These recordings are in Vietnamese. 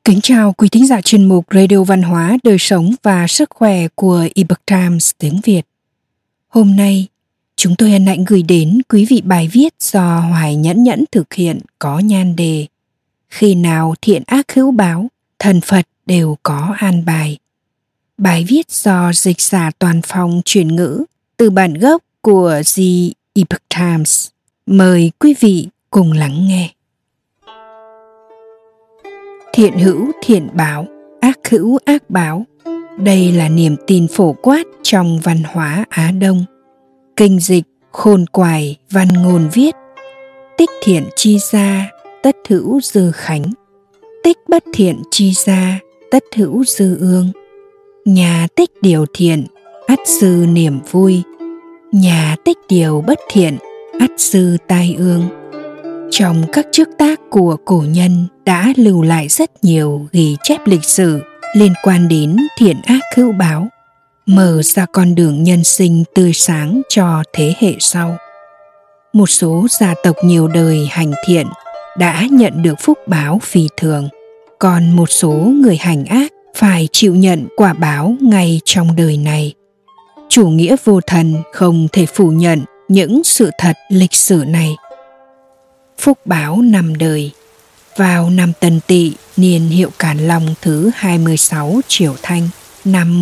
Kính chào quý thính giả chuyên mục Radio Văn hóa, Đời sống và Sức khỏe của Epoch Times tiếng Việt. Hôm nay, chúng tôi hân hạnh gửi đến quý vị bài viết do Hoài Nhẫn thực hiện có nhan đề Khi nào thiện ác hữu báo, thần Phật đều có an bài. Bài viết do dịch giả Toàn Phong chuyển ngữ từ bản gốc của The Epoch Times. Mời quý vị cùng lắng nghe. Thiện hữu thiện báo, ác hữu ác báo. Đây là niềm tin phổ quát trong văn hóa Á Đông. Kinh dịch Khôn Quài văn ngôn viết: tích thiện chi ra, tất hữu dư khánh. Tích bất thiện chi ra, tất hữu dư ương. Nhà tích điều thiện, ắt dư niềm vui. Nhà tích điều bất thiện, ắt dư tai ương. Trong các chức tác của cổ nhân đã lưu lại rất nhiều ghi chép lịch sử liên quan đến thiện ác hữu báo, mở ra con đường nhân sinh tươi sáng cho thế hệ sau. Một số gia tộc nhiều đời hành thiện đã nhận được phúc báo phi thường, còn một số người hành ác phải chịu nhận quả báo ngay trong đời này. Chủ nghĩa vô thần không thể phủ nhận những sự thật lịch sử này. Phúc báo năm đời. Vào năm Tân Tỵ, niên hiệu Càn Long thứ 26 Triều Thanh, năm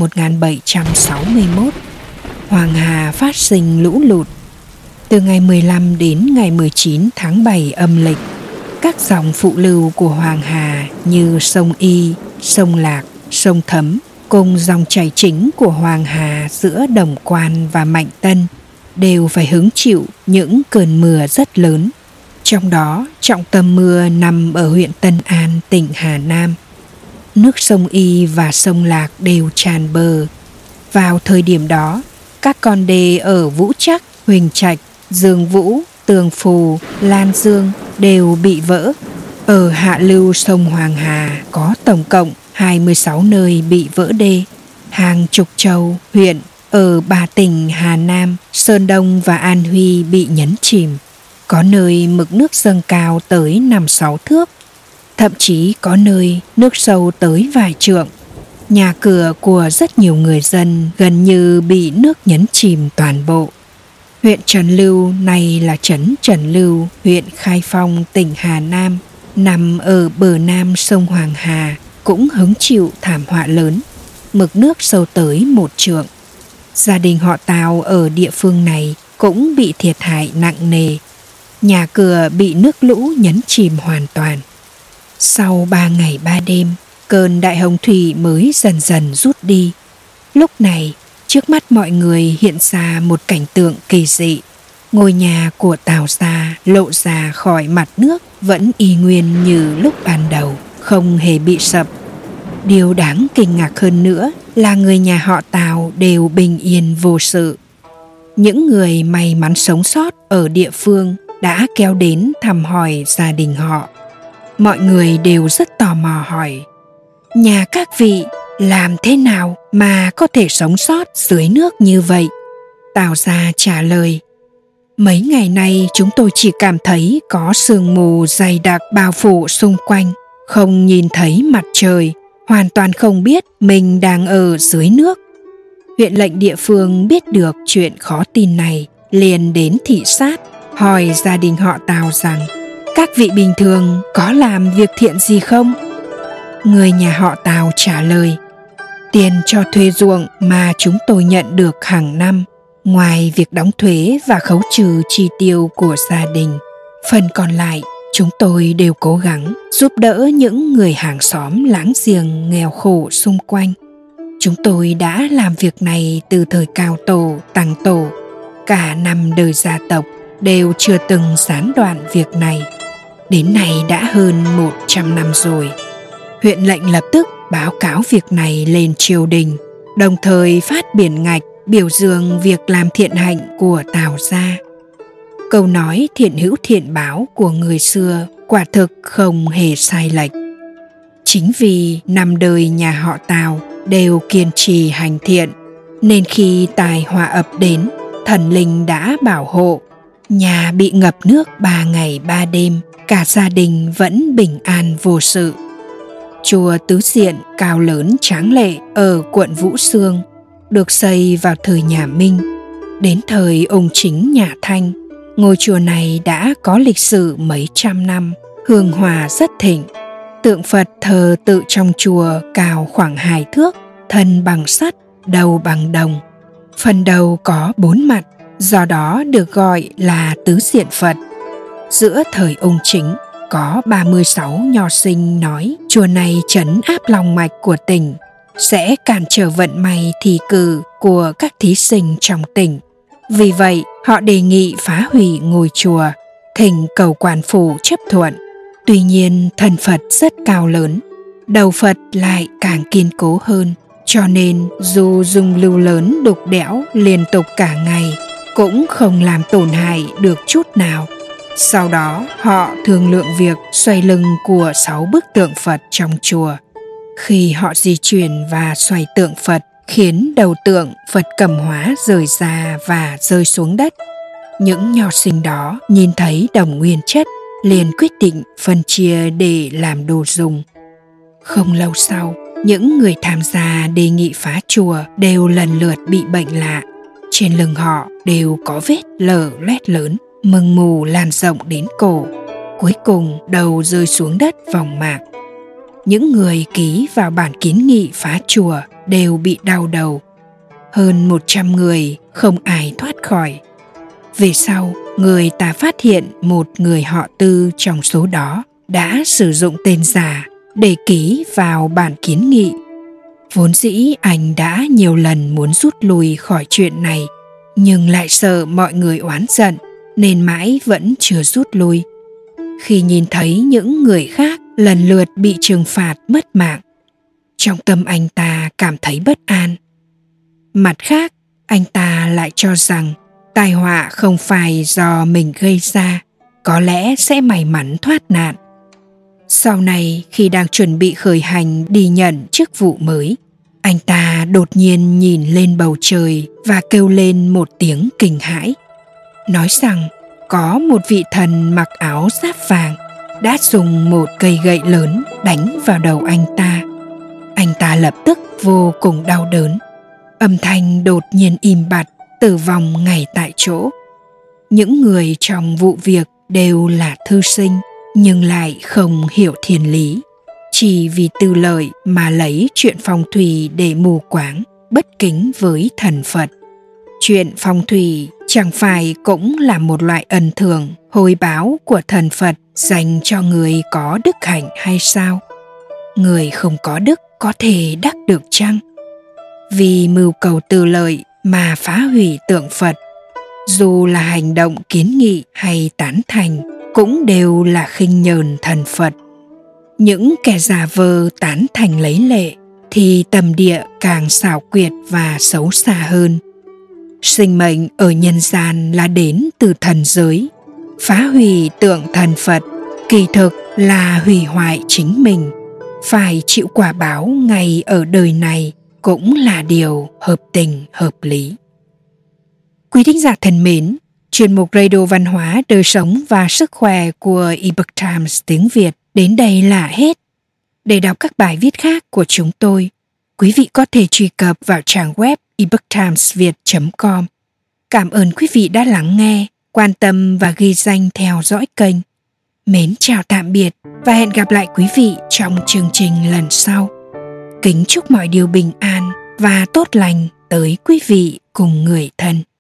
1761, Hoàng Hà phát sinh lũ lụt. Từ ngày 15 đến ngày 19 tháng 7 âm lịch, các dòng phụ lưu của Hoàng Hà như sông Y, sông Lạc, sông Thấm cùng dòng chảy chính của Hoàng Hà giữa Đồng Quan và Mạnh Tân đều phải hứng chịu những cơn mưa rất lớn. Trong đó, trọng tâm mưa nằm ở huyện Tân An, tỉnh Hà Nam. Nước sông Y và sông Lạc đều tràn bờ. Vào thời điểm đó, các con đê ở Vũ Trắc, Huỳnh Trạch, Dương Vũ, Tường Phù, Lan Dương đều bị vỡ. Ở hạ lưu sông Hoàng Hà có tổng cộng 26 nơi bị vỡ đê. Hàng chục châu, huyện ở 3 tỉnh Hà Nam, Sơn Đông và An Huy bị nhấn chìm. Có nơi mực nước dâng cao tới 5-6 thước, thậm chí có nơi nước sâu tới vài trượng. Nhà cửa của rất nhiều người dân gần như bị nước nhấn chìm toàn bộ. Huyện Trần Lưu, nay là trấn Trần Lưu, huyện Khai Phong, tỉnh Hà Nam, nằm ở bờ nam sông Hoàng Hà, cũng hứng chịu thảm họa lớn, mực nước sâu tới 1 trượng. Gia đình họ Tào ở địa phương này cũng bị thiệt hại nặng nề. Nhà cửa bị nước lũ nhấn chìm hoàn toàn. Sau 3 ngày 3 đêm, cơn đại hồng thủy mới dần dần rút đi. Lúc này, trước mắt mọi người hiện ra một cảnh tượng kỳ dị. Ngôi nhà của Tào gia lộ ra khỏi mặt nước vẫn y nguyên như lúc ban đầu, không hề bị sập. Điều đáng kinh ngạc hơn nữa là người nhà họ Tào đều bình yên vô sự. Những người may mắn sống sót ở địa phương đã kéo đến thăm hỏi gia đình họ. Mọi người đều rất tò mò hỏi: nhà các vị làm thế nào mà có thể sống sót dưới nước như vậy? Tào gia trả lời: mấy ngày nay chúng tôi chỉ cảm thấy có sương mù dày đặc bao phủ xung quanh, không nhìn thấy mặt trời, hoàn toàn không biết mình đang ở dưới nước. Huyện lệnh địa phương biết được chuyện khó tin này, liền đến thị sát, hỏi gia đình họ Tào rằng: các vị bình thường có làm việc thiện gì không? Người nhà họ Tào trả lời: tiền cho thuê ruộng mà chúng tôi nhận được hàng năm, ngoài việc đóng thuế và khấu trừ chi tiêu của gia đình, phần còn lại chúng tôi đều cố gắng giúp đỡ những người hàng xóm láng giềng nghèo khổ xung quanh. Chúng tôi đã làm việc này từ thời Cao Tổ, Tăng Tổ. Cả 5 đời gia tộc đều chưa từng gián đoạn việc này. Đến nay đã hơn 100 năm rồi. Huyện lệnh lập tức báo cáo việc này lên triều đình, đồng thời phát biển ngạch biểu dương việc làm thiện hạnh của Tào gia. Câu nói thiện hữu thiện báo của người xưa quả thực không hề sai lệch. Chính vì 5 đời nhà họ Tào đều kiên trì hành thiện, nên khi tai họa ập đến, thần linh đã bảo hộ. Nhà bị ngập nước 3 ngày 3 đêm, cả gia đình vẫn bình an vô sự. chùa tứ diện cao lớn tráng lệ ở quận Vũ Xương, được xây vào thời nhà Minh. Đến thời ông Chính nhà Thanh, ngôi chùa này đã có lịch sử mấy trăm năm, hương hòa rất thịnh. Tượng Phật thờ tự trong chùa cao khoảng 2 thước, thân bằng sắt, đầu bằng đồng. Phần đầu có 4 mặt, do đó được gọi là tứ diện Phật. Giữa thời ông Chính, có 36 nho sinh nói chùa này trấn áp lòng mạch của tỉnh, sẽ cản trở vận may thi cử của các thí sinh trong tỉnh. Vì vậy, họ đề nghị phá hủy ngôi chùa, thỉnh cầu quan phủ chấp thuận. Tuy nhiên, thân Phật rất cao lớn, đầu Phật lại càng kiên cố hơn, cho nên dù dùng lưu lớn đục đẽo liên tục cả ngày, cũng không làm tổn hại được chút nào. Sau đó, họ thương lượng việc xoay lưng của 6 bức tượng Phật trong chùa. Khi họ di chuyển và xoay tượng Phật, khiến đầu tượng Phật cầm hóa rời ra và rơi xuống đất. Những nho sinh đó nhìn thấy đồng nguyên chất, liền quyết định phân chia để làm đồ dùng. Không lâu sau, những người tham gia đề nghị phá chùa đều lần lượt bị bệnh lạ. Trên lưng họ đều có vết lở loét lớn, mưng mù lan rộng đến cổ. Cuối cùng đầu rơi xuống đất vòng mạc. Những người ký vào bản kiến nghị phá chùa đều bị đau đầu. Hơn 100 người không ai thoát khỏi. Về sau, người ta phát hiện một người họ Tư trong số đó đã sử dụng tên giả để ký vào bản kiến nghị. Vốn dĩ anh đã nhiều lần muốn rút lui khỏi chuyện này, nhưng lại sợ mọi người oán giận nên mãi vẫn chưa rút lui. Khi nhìn thấy những người khác lần lượt bị trừng phạt mất mạng, trong tâm anh ta cảm thấy bất an. Mặt khác, anh ta lại cho rằng tai họa không phải do mình gây ra, có lẽ sẽ may mắn thoát nạn. Sau này, khi đang chuẩn bị khởi hành đi nhận chức vụ mới, anh ta đột nhiên nhìn lên bầu trời và kêu lên một tiếng kinh hãi, nói rằng có một vị thần mặc áo giáp vàng đã dùng một cây gậy lớn đánh vào đầu anh ta. Anh ta lập tức vô cùng đau đớn. Âm thanh đột nhiên im bặt, tử vong ngay tại chỗ. Những người trong vụ việc đều là thư sinh, nhưng lại không hiểu thiên lý. Chỉ vì tư lợi mà lấy chuyện phong thủy để mù quáng, bất kính với thần Phật. Chuyện phong thủy chẳng phải cũng là một loại ân thường, hồi báo của thần Phật dành cho người có đức hạnh hay sao? Người không có đức có thể đắc được chăng? Vì mưu cầu tư lợi mà phá hủy tượng Phật, dù là hành động kiến nghị hay tán thành, cũng đều là khinh nhờn thần Phật. Những kẻ giả vờ tán thành lấy lệ thì tầm địa càng xảo quyệt và xấu xa hơn. Sinh mệnh ở nhân gian là đến từ thần giới. Phá hủy tượng thần Phật kỳ thực là hủy hoại chính mình. Phải chịu quả báo ngay ở đời này cũng là điều hợp tình hợp lý. Quý thính giả thân mến, chuyên mục Radio Văn hóa, Đời sống và Sức khỏe của Epoch Times tiếng Việt đến đây là hết. Để đọc các bài viết khác của chúng tôi, quý vị có thể truy cập vào trang web epochtimesviet.com. Cảm ơn quý vị đã lắng nghe, quan tâm và ghi danh theo dõi kênh. Mến chào tạm biệt và hẹn gặp lại quý vị trong chương trình lần sau. Kính chúc mọi điều bình an và tốt lành tới quý vị cùng người thân.